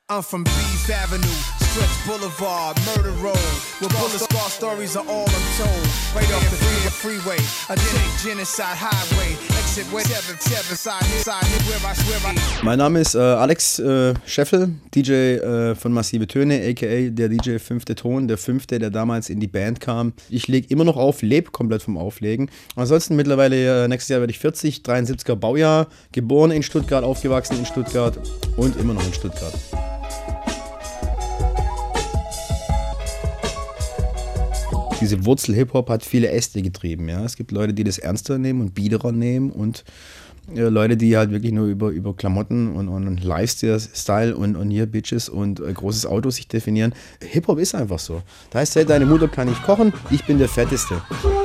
I'm from Beef Avenue, Stretch Boulevard, Murder Road, where bullet scar stories are all untold. Right off the freeway, a genocide highway, exit way 77, side where I swear I... Mein Name ist Alex Scheffel, DJ von Massive Töne, a.k.a. der DJ Fünfte Ton, der Fünfte, der damals in die Band kam. Ich lege immer noch auf, lebe komplett vom Auflegen. Ansonsten mittlerweile, nächstes Jahr werde ich 40, 73er Baujahr, geboren in Stuttgart, aufgewachsen in Stuttgart und immer noch in Stuttgart. Diese Wurzel Hip-Hop hat viele Äste getrieben. Ja? Es gibt Leute, die das ernster nehmen und biederer nehmen und Leute, die halt wirklich nur über Klamotten und Lifestyle und hier Bitches und großes Auto sich definieren. Hip-Hop ist einfach so. Da heißt es, deine Mutter kann nicht kochen, ich bin der Fetteste.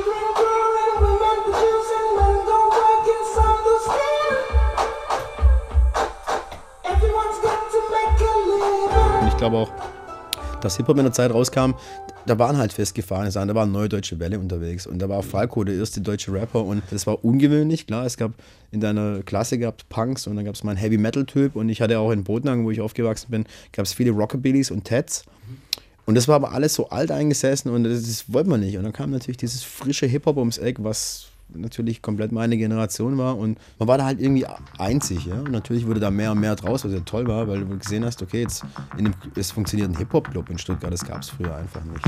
Und ich glaube auch, dass Hip-Hop in der Zeit rauskam, da waren halt festgefahrene Sachen, da war eine neue deutsche Welle unterwegs und da war Falco der erste deutsche Rapper und das war ungewöhnlich, klar, es gab in deiner Klasse Punks und dann gab es mal einen Heavy-Metal-Typ und ich hatte auch in Bodenhagen, wo ich aufgewachsen bin, gab es viele Rockabillys und Teds und das war aber alles so alt eingesessen und das wollte man nicht und dann kam natürlich dieses frische Hip-Hop ums Eck, was natürlich komplett meine Generation war und man war da halt irgendwie einzig, ja, und natürlich wurde da mehr und mehr draus, was ja toll war, weil du gesehen hast, okay, jetzt es funktioniert ein Hip-Hop-Club in Stuttgart, das gab es früher einfach nicht.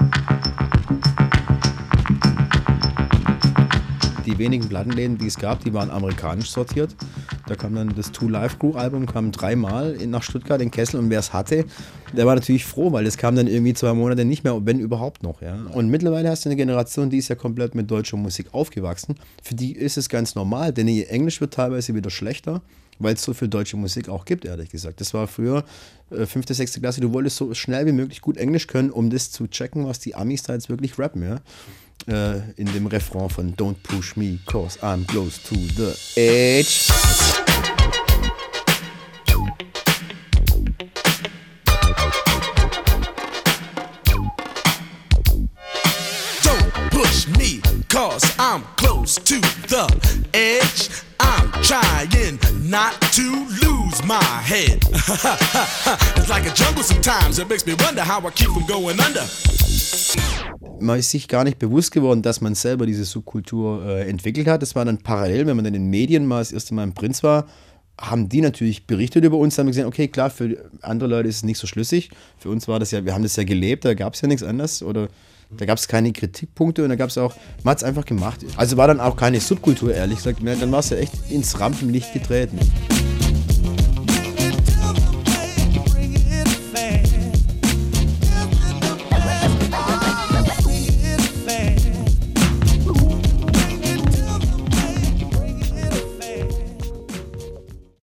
Die wenigen Plattenläden, die es gab, die waren amerikanisch sortiert. Da kam dann das Two Live Crew Album, kam 3-mal nach Stuttgart in Kessel und wer es hatte, der war natürlich froh, weil es kam dann irgendwie 2 Monate nicht mehr, wenn überhaupt noch. Ja. Und mittlerweile hast du eine Generation, die ist ja komplett mit deutscher Musik aufgewachsen. Für die ist es ganz normal, denn ihr Englisch wird teilweise wieder schlechter, weil es so viel deutsche Musik auch gibt, ehrlich gesagt. Das war früher 5., 6. Klasse, du wolltest so schnell wie möglich gut Englisch können, um das zu checken, was die Amis da jetzt wirklich rappen, ja. In dem Refrain von Don't push me, cause I'm close to the edge. Don't push me, cause I'm close to the edge. I'm trying not to lose my head. It's like a jungle sometimes, it makes me wonder how I keep from going under. Man ist sich gar nicht bewusst geworden, dass man selber diese Subkultur entwickelt hat. Das war dann parallel, wenn man dann in den Medien mal das erste Mal im Prinz war, haben die natürlich berichtet über uns, haben gesehen, okay, klar, für andere Leute ist es nicht so schlüssig. Für uns war das ja, wir haben das ja gelebt, da gab es ja nichts anderes oder da gab es keine Kritikpunkte und da gab es auch, man hat es einfach gemacht. Also war dann auch keine Subkultur, ehrlich gesagt, dann war es ja echt ins Rampenlicht getreten.